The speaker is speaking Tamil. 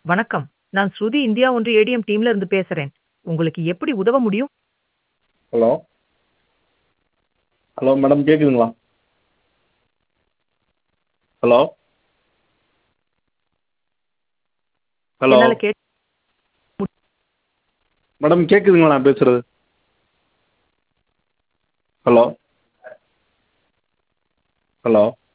வணக்கம். நான் ஸ்ருதி இந்தியா ஒன்று ஏடிஎம் டீம்ல இருந்து பேசுறேன். உங்களுக்கு எப்படி உதவ முடியும்? ஹலோ ஹலோ மேடம் கேட்குதுங்களா? ஹலோ ஹலோ என்னால கேட்க மேடம் கேட்குதுங்களா நான் பேசுகிறது? Hello hello